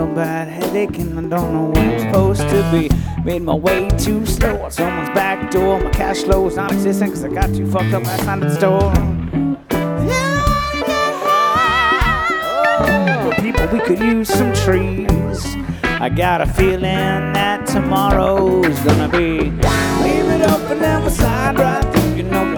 real bad headache and I don't know where I'm supposed to be. Made my way too slow on someone's back door. My cash flow is non-existent cause I got too fucked up last night at the store. Oh, people, we could use some trees. I got a feeling that tomorrow's gonna be leave it up and then we'll slide right through. You know,